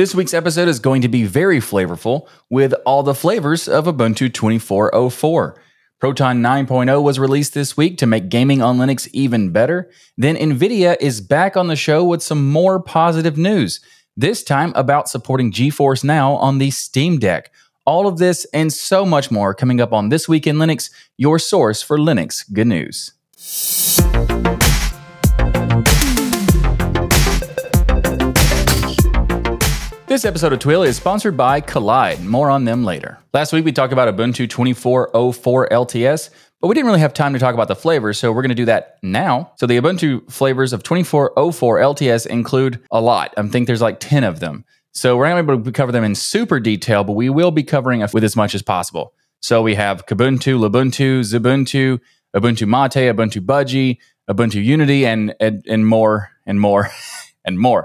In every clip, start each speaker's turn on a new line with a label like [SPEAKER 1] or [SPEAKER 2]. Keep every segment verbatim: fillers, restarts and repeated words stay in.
[SPEAKER 1] This week's episode is going to be very flavorful with all the flavors of Ubuntu twenty-four oh four. Proton nine point oh was released this week to make gaming on Linux even better. Then NVIDIA is back on the show with some more positive news, this time about supporting GeForce Now on the Steam Deck. All of this and so much more coming up on This Week in Linux, your source for Linux good news. This episode of Twill is sponsored by Kolide. More on them later. Last week we talked about Ubuntu twenty-four oh four L T S, but we didn't really have time to talk about the flavors, so we're going to do that now. So the Ubuntu flavors of twenty-four oh four L T S include a lot. I think there's like ten of them. So we're not able to cover them in super detail, but we will be covering with as much as possible. So we have Kubuntu, Lubuntu, Xubuntu, Ubuntu Mate, Ubuntu Budgie, Ubuntu Unity, and and, and more, and more, and more.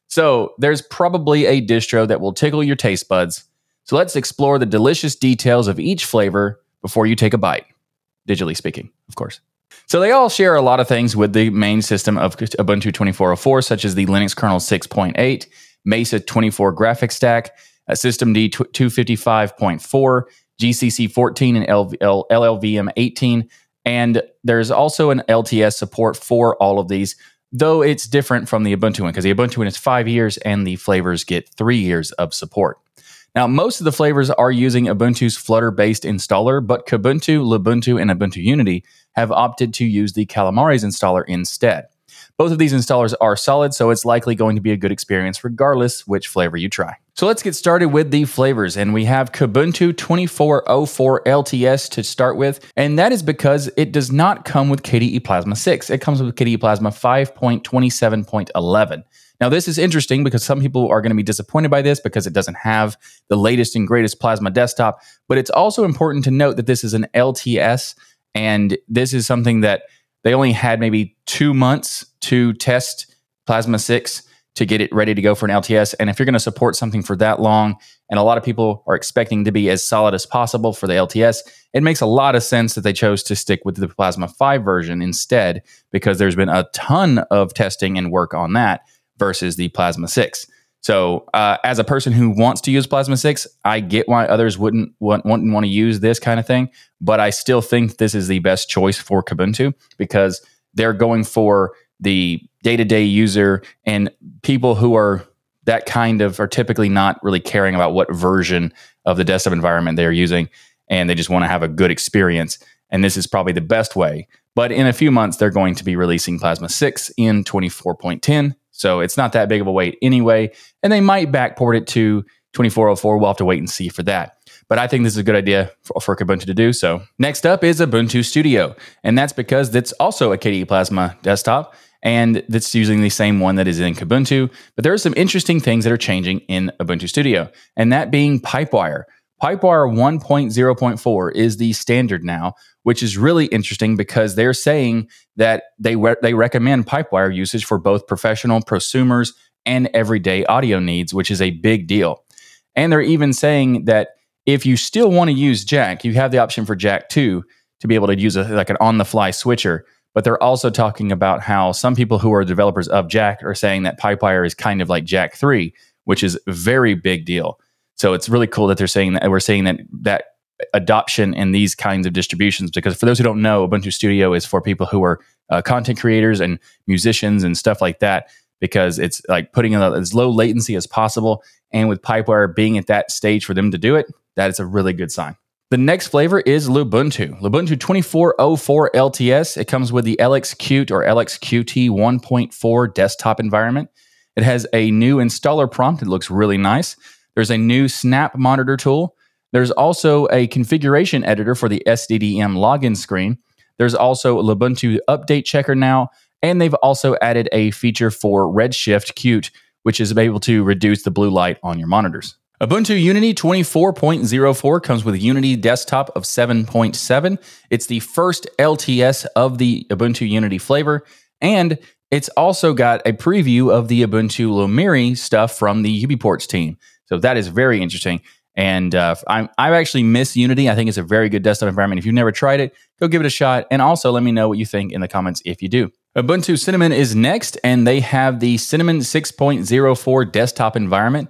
[SPEAKER 1] So there's probably a distro that will tickle your taste buds. So let's explore the delicious details of each flavor before you take a bite. Digitally speaking, of course. So they all share a lot of things with the main system of Ubuntu twenty-four oh four, such as the Linux kernel six point eight, Mesa twenty-four graphics stack, Systemd two fifty-five point four, G C C fourteen, and L L V M eighteen. And there's also an L T S support for all of these, though it's different from the Ubuntu one, because the Ubuntu one is five years and the flavors get three years of support. Now, most of the flavors are using Ubuntu's Flutter-based installer, but Kubuntu, Lubuntu, and Ubuntu Unity have opted to use the Calamares installer instead. Both of these installers are solid, so it's likely going to be a good experience regardless which flavor you try. So let's get started with the flavors, and we have Kubuntu twenty-four oh four L T S to start with, and that is because it does not come with K D E Plasma six. It comes with K D E Plasma five point twenty-seven point eleven. Now, this is interesting because some people are going to be disappointed by this because it doesn't have the latest and greatest Plasma desktop, but it's also important to note that this is an L T S, and this is something that they only had maybe two months to test Plasma six to get it ready to go for an L T S. And if you're going to support something for that long, and a lot of people are expecting to be as solid as possible for the L T S, it makes a lot of sense that they chose to stick with the Plasma five version instead, because there's been a ton of testing and work on that versus the Plasma six. So uh, as a person who wants to use Plasma six, I get why others wouldn't want, wouldn't want to use this kind of thing, but I still think this is the best choice for Kubuntu because they're going for the day-to-day user, and people who are that kind of are typically not really caring about what version of the desktop environment they're using, and they just want to have a good experience, and this is probably the best way. But in a few months, they're going to be releasing Plasma six in twenty-four point ten, so it's not that big of a wait anyway, and they might backport it to twenty-four oh four. We'll have to wait and see for that. But I think this is a good idea for, for Kubuntu to do so. Next up is Ubuntu Studio, and that's because that's also a K D E Plasma desktop, and that's using the same one that is in Kubuntu. But there are some interesting things that are changing in Ubuntu Studio, and that being Pipewire. Pipewire one point oh point four is the standard now, which is really interesting because they're saying that they re- they recommend Pipewire usage for both professional, prosumers, and everyday audio needs, which is a big deal. And they're even saying that if you still want to use Jack, you have the option for Jack two to be able to use a, like an on-the-fly switcher. But they're also talking about how some people who are developers of Jack are saying that Pipewire is kind of like Jack three, which is a very big deal. So it's really cool that they're saying that we're saying that that adoption in these kinds of distributions, because for those who don't know, Ubuntu Studio is for people who are uh, content creators and musicians and stuff like that, because it's like putting in as low latency as possible. And with Pipewire being at that stage for them to do it, that is a really good sign. The next flavor is Lubuntu. Lubuntu twenty-four oh four L T S. It comes with the L X Qt or L X Q T one point four desktop environment. It has a new installer prompt. It looks really nice. There's a new snap monitor tool. There's also a configuration editor for the S D D M login screen. There's also a Lubuntu update checker now, and they've also added a feature for Redshift Qt, which is able to reduce the blue light on your monitors. Ubuntu Unity twenty-four point oh four comes with a Unity desktop of seven point seven. It's the first L T S of the Ubuntu Unity flavor, and it's also got a preview of the Ubuntu Lumiri stuff from the UbiPorts team. So that is very interesting. And uh, I'm, I actually miss Unity. I think it's a very good desktop environment. If you've never tried it, go give it a shot. And also let me know what you think in the comments if you do. Ubuntu Cinnamon is next, and they have the Cinnamon six point oh four desktop environment.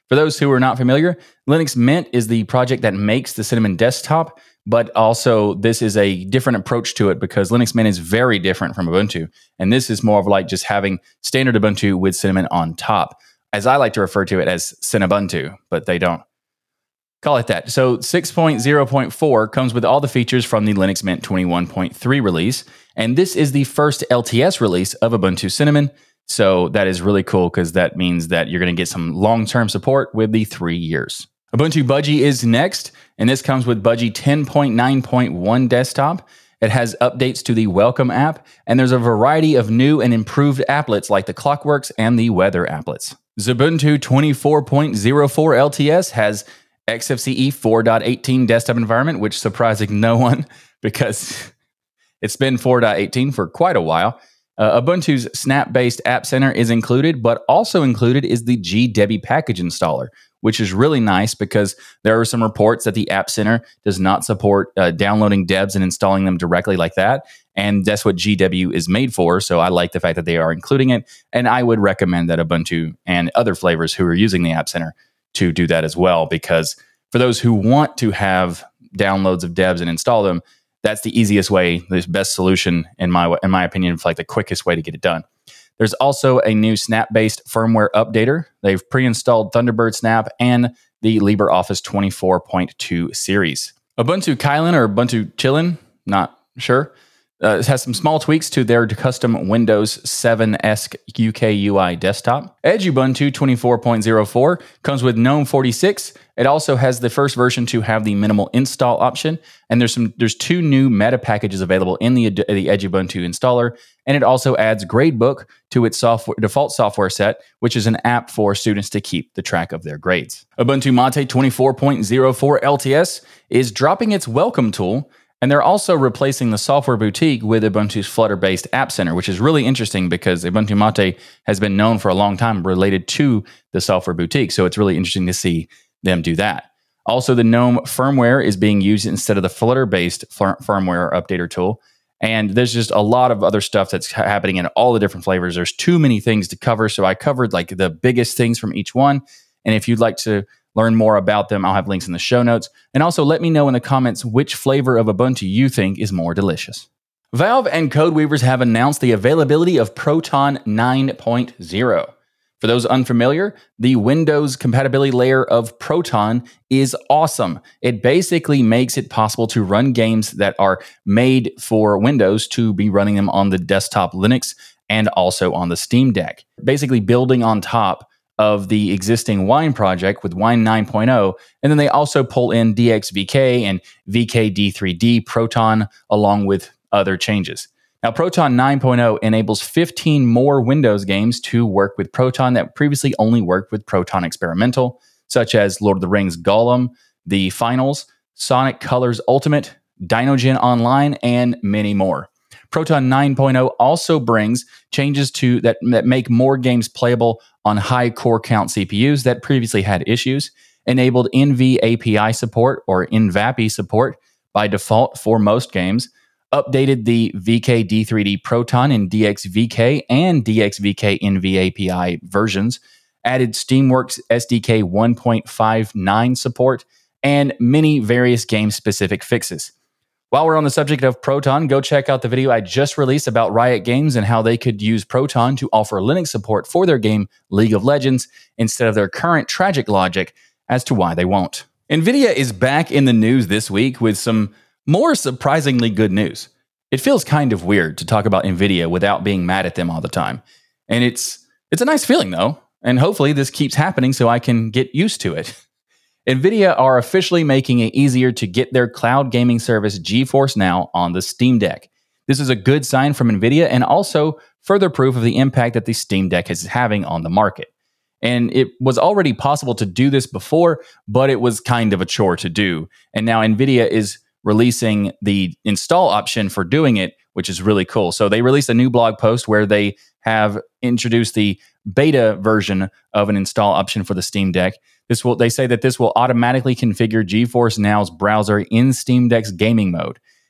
[SPEAKER 1] For those who are not familiar, Linux Mint is the project that makes the Cinnamon desktop, but also this is a different approach to it because Linux Mint is very different from Ubuntu. And this is more of like just having standard Ubuntu with Cinnamon on top, as I like to refer to it as Cinnabuntu, but they don't call it that. So six point oh point four comes with all the features from the Linux Mint twenty-one point three release. And this is the first L T S release of Ubuntu Cinnamon. So that is really cool because that means that you're going to get some long-term support with the three years. Ubuntu Budgie is next, and this comes with Budgie ten point nine point one desktop. It has updates to the Welcome app, and there's a variety of new and improved applets like the Clockworks and the Weather applets. Xubuntu twenty-four point oh four L T S has X F C E four point eighteen desktop environment, which surprising no one because it's been four point eighteen for quite a while. Uh, Ubuntu's Snap-based App Center is included, but also included is the G Debi package installer, which is really nice because there are some reports that the App Center does not support uh, downloading debs and installing them directly like that. And that's what G W is made for. So I like the fact that they are including it. And I would recommend that Ubuntu and other flavors who are using the App Center to do that as well. Because for those who want to have downloads of debs and install them, that's the easiest way, the best solution, in my in my opinion, for like the quickest way to get it done. There's also a new Snap-based firmware updater. They've pre-installed Thunderbird Snap and the LibreOffice twenty-four point two series. Ubuntu Kylin or Ubuntu Chillin, not sure, uh, it has some small tweaks to their custom Windows seven-esque U K U I desktop. Edge Ubuntu twenty-four point oh four comes with GNOME forty-six. It also has the first version to have the minimal install option, and there's some there's two new meta packages available in the, the Edge Ubuntu installer, and it also adds Gradebook to its software, default software set, which is an app for students to keep the track of their grades. Ubuntu Mate twenty-four point oh four L T S is dropping its Welcome tool, and they're also replacing the Software Boutique with Ubuntu's Flutter-based App Center, which is really interesting because Ubuntu Mate has been known for a long time related to the Software Boutique, so it's really interesting to see them do that. Also, the GNOME firmware is being used instead of the Flutter-based fir- firmware updater tool. And there's just a lot of other stuff that's ha- happening in all the different flavors. There's too many things to cover, so I covered like the biggest things from each one. And if you'd like to learn more about them, I'll have links in the show notes. And also let me know in the comments which flavor of Ubuntu you think is more delicious. Valve and CodeWeavers have announced the availability of Proton nine point oh. For those unfamiliar, the Windows compatibility layer of Proton is awesome. It basically makes it possible to run games that are made for Windows to be running them on the desktop Linux and also on the Steam Deck. Basically building on top of the existing Wine project with Wine nine point oh, and then they also pull in D X V K and V K D three D Proton along with other changes. Now, Proton nine point oh enables fifteen more Windows games to work with Proton that previously only worked with Proton Experimental, such as Lord of the Rings Gollum, The Finals, Sonic Colors Ultimate, Dinogen Online, and many more. Proton nine point oh also brings changes to that, that make more games playable on high core count C P Us that previously had issues, enabled N V A P I support or N V A P I support by default for most games, updated the V K D three D Proton in D X V K and D X V K N V A P I versions, added Steamworks S D K one point five nine support, and many various game-specific fixes. While we're on the subject of Proton, go check out the video I just released about Riot Games and how they could use Proton to offer Linux support for their game League of Legends instead of their current tragic logic as to why they won't. NVIDIA is back in the news this week with some more surprisingly good news. It feels kind of weird to talk about NVIDIA without being mad at them all the time. And it's it's a nice feeling, though. And hopefully this keeps happening so I can get used to it. NVIDIA are officially making it easier to get their cloud gaming service GeForce Now on the Steam Deck. This is a good sign from NVIDIA and also further proof of the impact that the Steam Deck is having on the market. And it was already possible to do this before, but it was kind of a chore to do. And now NVIDIA is releasing the install option for doing it, which is really cool. So they released a new blog post where they have introduced the beta version of an install option for the Steam Deck. This will, they say that this will automatically configure GeForce Now's browser in Steam Deck's gaming mode.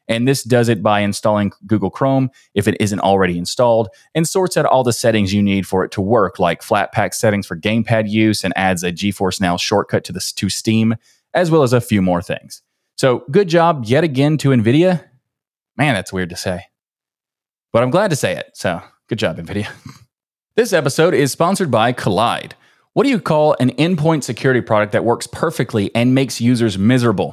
[SPEAKER 1] And this does it by installing Google Chrome if it isn't already installed, and sorts out all the settings you need for it to work, like Flatpak settings for gamepad use, and adds a GeForce Now shortcut to, the, to Steam, as well as a few more things. So good job yet again to NVIDIA. Man, that's weird to say, but I'm glad to say it. So good job, NVIDIA. This episode is sponsored by Kolide. What do you call an endpoint security product that works perfectly and makes users miserable?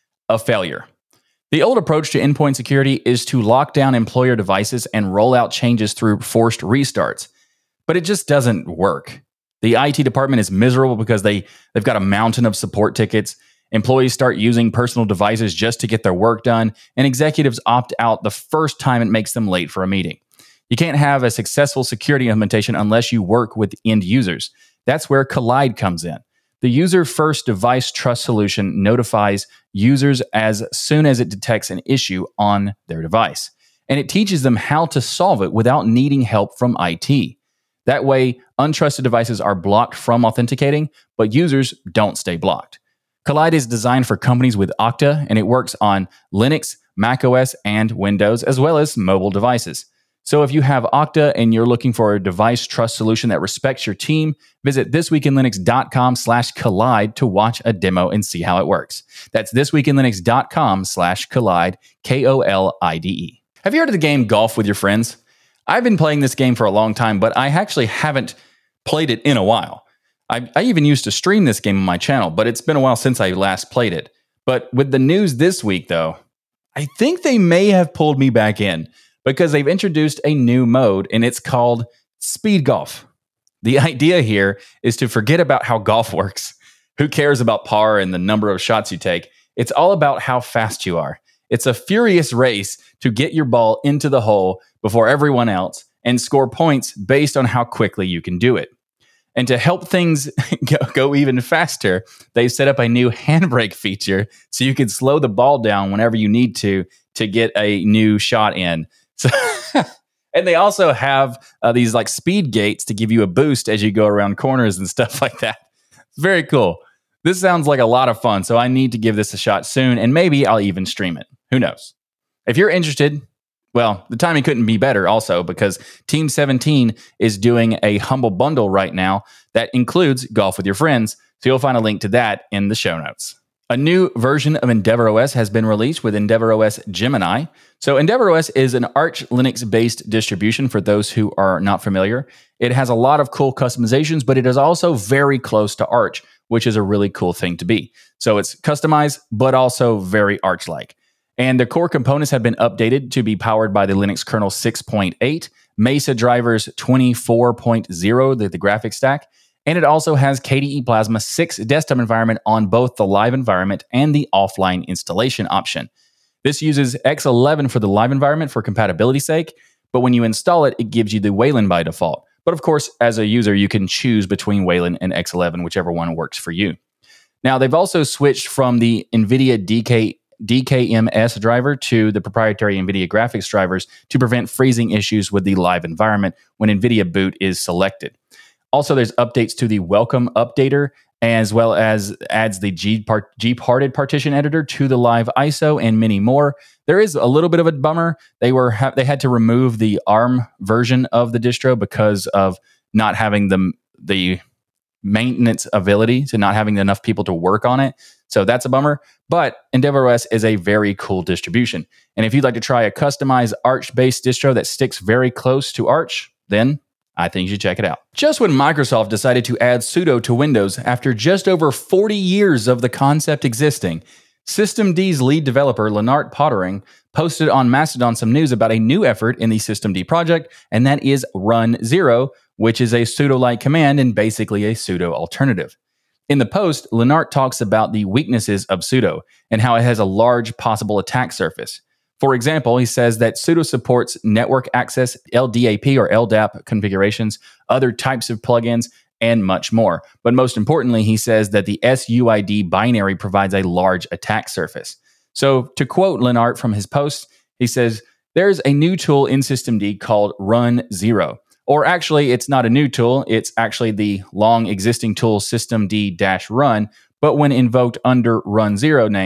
[SPEAKER 1] A failure. The old approach to endpoint security is to lock down employer devices and roll out changes through forced restarts. But it just doesn't work. The I T department is miserable because they, they've got a mountain of support tickets. Employees start using personal devices just to get their work done, and executives opt out the first time it makes them late for a meeting. You can't have a successful security implementation unless you work with end users. That's where Kolide comes in. The user-first device trust solution notifies users as soon as it detects an issue on their device, and it teaches them how to solve it without needing help from I T. That way, untrusted devices are blocked from authenticating, but users don't stay blocked. Kolide is designed for companies with Okta, and it works on Linux, macOS, and Windows, as well as mobile devices. So if you have Okta and you're looking for a device trust solution that respects your team, visit thisweekinlinux.com slash Kolide to watch a demo and see how it works. That's thisweekinlinux.com slash Kolide, K O L I D E. Have you heard of the game Golf with Your Friends? I've been playing this game for a long time, but I actually haven't played it in a while. I, I even used to stream this game on my channel, but it's been a while since I last played it. But with the news this week, though, I think they may have pulled me back in because they've introduced a new mode, and it's called Speed Golf. The idea here is to forget about how golf works. Who cares about par and the number of shots you take? It's all about how fast you are. It's a furious race to get your ball into the hole before everyone else and score points based on how quickly you can do it. And to help things go, go even faster, they set up a new handbrake feature so you can slow the ball down whenever you need to to get a new shot in. So, and they also have uh, these like speed gates to give you a boost as you go around corners and stuff like that. Very cool. This sounds like a lot of fun, so I need to give this a shot soon, and maybe I'll even stream it. Who knows? If you're interested, well, the timing couldn't be better also because Team seventeen is doing a Humble Bundle right now that includes Golf with Your Friends, so you'll find a link to that in the show notes. A new version of EndeavourOS has been released with EndeavourOS Gemini. So EndeavourOS is an Arch Linux-based distribution for those who are not familiar. It has a lot of cool customizations, but it is also very close to Arch, which is a really cool thing to be. So it's customized, but also very Arch-like. And the core components have been updated to be powered by the Linux kernel six point eight, Mesa drivers twenty-four point oh, the, the graphics stack, and it also has K D E Plasma six desktop environment on both the live environment and the offline installation option. This uses X eleven for the live environment for compatibility's sake, but when you install it, it gives you the Wayland by default. But of course, as a user, you can choose between Wayland and X eleven, whichever one works for you. Now, they've also switched from the NVIDIA D K D K M S driver to the proprietary NVIDIA graphics drivers to prevent freezing issues with the live environment when NVIDIA boot is selected. Also, there's updates to the Welcome Updater, as well as adds the Gparted partition editor to the live I S O and many more. There is a little bit of a bummer. They were ha- they had to remove the ARM version of the distro because of not having the the maintenance ability, to not having enough people to work on it. So that's a bummer, but EndeavourOS is a very cool distribution. And if you'd like to try a customized Arch-based distro that sticks very close to Arch, then I think you should check it out. Just when Microsoft decided to add sudo to Windows after just over forty years of the concept existing, systemd's lead developer, Lennart Poettering, posted on Mastodon some news about a new effort in the systemd project, and that is run zero, which is a sudo-like command and basically a sudo alternative. In the post, Lennart talks about the weaknesses of sudo and how it has a large possible attack surface. For example, he says that sudo supports network access, L D A P or L D A P configurations, other types of plugins, and much more. But most importantly, he says that the S U I D binary provides a large attack surface. So to quote Lennart from his post, he says, there's a new tool in systemd called run zero. Or actually, it's not a new tool. It's actually the long existing tool systemd-run, but when invoked under run zero name,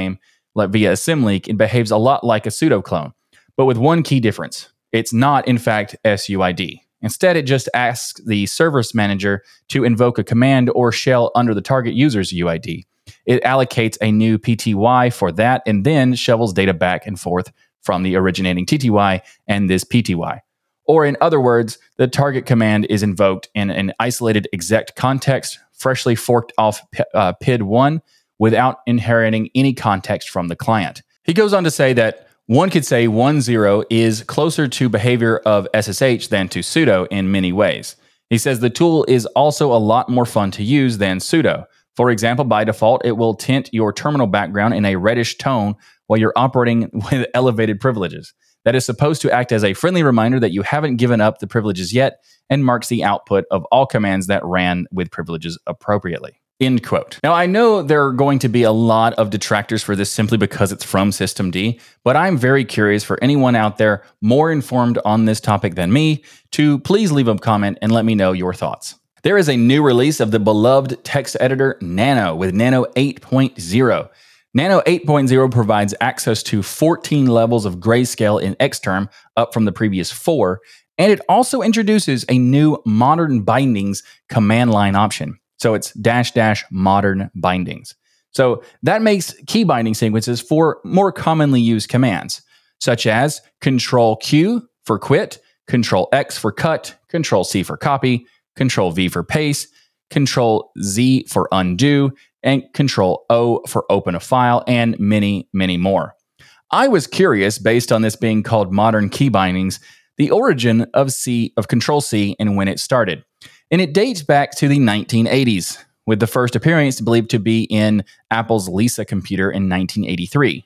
[SPEAKER 1] like via a symleak, it behaves a lot like a sudo clone, but with one key difference. It's not, in fact, S U I D. Instead, it just asks the service manager to invoke a command or shell under the target user's U I D. It allocates a new P T Y for that and then shovels data back and forth from the originating T T Y and this P T Y. Or in other words, the target command is invoked in an isolated exec context, freshly forked off uh, P I D one without inheriting any context from the client. He goes on to say that one could say one point zero is closer to behavior of S S H than to sudo in many ways. He says the tool is also a lot more fun to use than sudo. For example, by default, it will tint your terminal background in a reddish tone while you're operating with elevated privileges. That is supposed to act as a friendly reminder that you haven't given up the privileges yet and marks the output of all commands that ran with privileges appropriately. End quote. Now, I know there are going to be a lot of detractors for this simply because it's from systemd, but I'm very curious for anyone out there more informed on this topic than me to please leave a comment and let me know your thoughts. There is a new release of the beloved text editor Nano with Nano eight point oh. Nano eight point oh provides access to fourteen levels of grayscale in Xterm, up from the previous four, and it also introduces a new modern bindings command line option. So it's dash dash modern bindings. So that makes key binding sequences for more commonly used commands, such as Control Q for quit, Control X for cut, Control C for copy, Control V for paste, Control Z for undo, and Control O for open a file, and many, many more. I was curious, based on this being called modern key bindings, the origin of C of Control C and when it started. And it dates back to the nineteen eighties, with the first appearance believed to be in Apple's Lisa computer in nineteen eighty-three.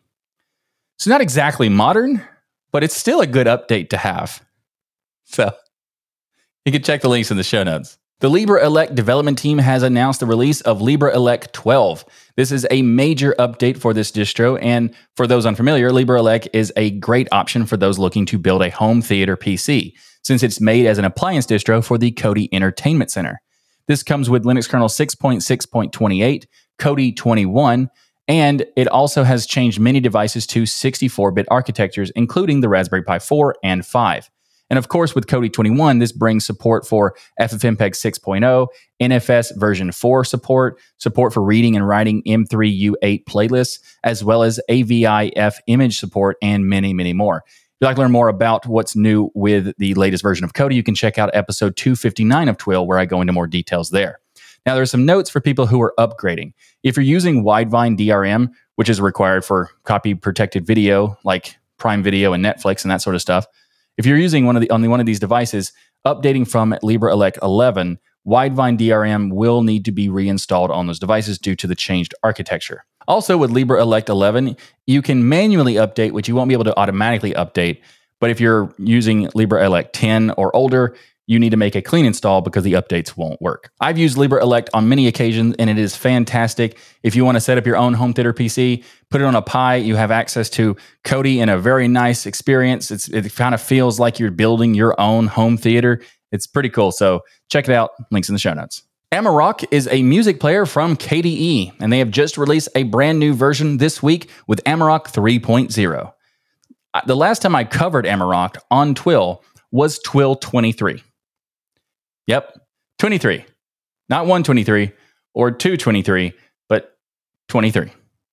[SPEAKER 1] So not exactly modern, but it's still a good update to have. So you can check the links in the show notes. The LibreElect development team has announced the release of LibreElect twelve. This is a major update for this distro, and for those unfamiliar, LibreElect is a great option for those looking to build a home theater P C, since it's made as an appliance distro for the Kodi Entertainment Center. This comes with Linux kernel six point six point twenty-eight, Kodi twenty-one, and it also has changed many devices to sixty-four bit architectures, including the Raspberry Pi four and five. And of course, with Kodi twenty-one, this brings support for F F M P E G six point oh, N F S version four support, support for reading and writing M three U eight playlists, as well as A V I F image support, and many, many more. If you'd like to learn more about what's new with the latest version of Kodi, you can check out episode two fifty-nine of Twill, where I go into more details there. Now, there's some notes for people who are upgrading. If you're using Widevine D R M, which is required for copy-protected video, like Prime Video and Netflix and that sort of stuff, if you're using one of the on one of these devices, updating from LibreElect eleven, Widevine D R M will need to be reinstalled on those devices due to the changed architecture. Also, with LibreElect eleven, you can manually update, which you won't be able to automatically update. But if you're using LibreElect ten or older, you need to make a clean install because the updates won't work. I've used LibreElect on many occasions, and it is fantastic. If you want to set up your own home theater P C, put it on a Pi, you have access to Kodi in a very nice experience. It's, it kind of feels like you're building your own home theater. It's pretty cool. So check it out. Links in the show notes. Amarok is a music player from K D E, and they have just released a brand new version this week with Amarok three point oh. The last time I covered Amarok on Twill was Twill twenty-three. Yep, twenty-three. Not one twenty-three or two twenty-three, but twenty-three.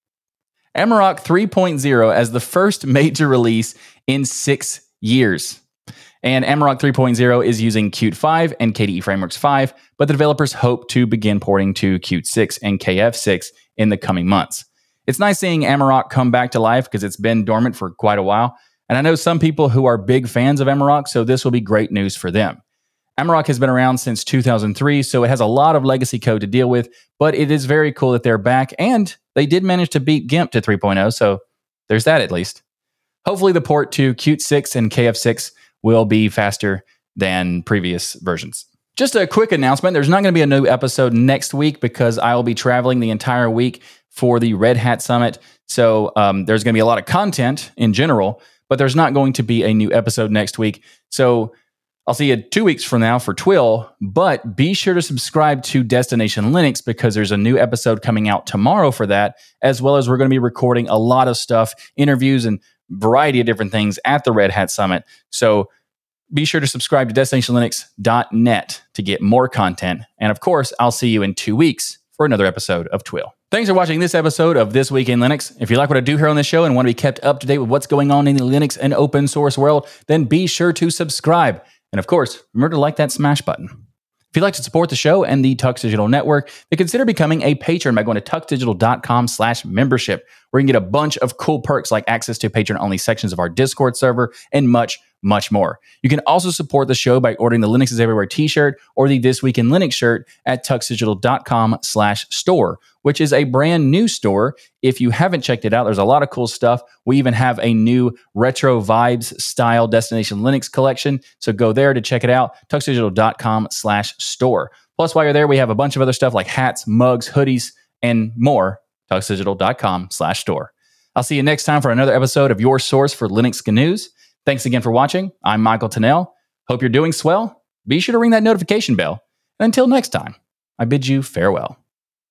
[SPEAKER 1] Amarok three point oh as the first major release in six years. And Amarok three point oh is using Qt five and K D E Frameworks five, but the developers hope to begin porting to Qt six and K F six in the coming months. It's nice seeing Amarok come back to life because it's been dormant for quite a while. And I know some people who are big fans of Amarok, so this will be great news for them. Amarok has been around since two thousand three, so it has a lot of legacy code to deal with, but it is very cool that they're back, and they did manage to beat GIMP to three point oh, so there's that at least. Hopefully the port to Qt six and K F six will be faster than previous versions. Just a quick announcement, there's not going to be a new episode next week because I will be traveling the entire week for the Red Hat Summit, so um, there's going to be a lot of content in general, but there's not going to be a new episode next week, so I'll see you two weeks from now for Twill, but be sure to subscribe to Destination Linux because there's a new episode coming out tomorrow for that, as well as we're going to be recording a lot of stuff, interviews, and variety of different things at the Red Hat Summit. So be sure to subscribe to destination linux dot net to get more content. And of course, I'll see you in two weeks for another episode of Twill. Thanks for watching this episode of This Week in Linux. If you like what I do here on this show and want to be kept up to date with what's going on in the Linux and open source world, then be sure to subscribe. And of course, remember to like that smash button. If you'd like to support the show and the Tux Digital Network, then consider becoming a patron by going to tuxdigital.com slash membership, where you can get a bunch of cool perks like access to patron-only sections of our Discord server and much, much more. You can also support the show by ordering the Linux is Everywhere t-shirt or the This Week in Linux shirt at tuxdigital.com slash store, which is a brand new store. If you haven't checked it out, there's a lot of cool stuff. We even have a new retro vibes style Destination Linux collection. So go there to check it out, tuxdigital.com slash store. Plus, while you're there, we have a bunch of other stuff like hats, mugs, hoodies, and more, tuxdigital.com slash store. I'll see you next time for another episode of your source for Linux news. Thanks again for watching. I'm Michael Tunnell. Hope you're doing swell. Be sure to ring that notification bell. And until next time, I bid you farewell.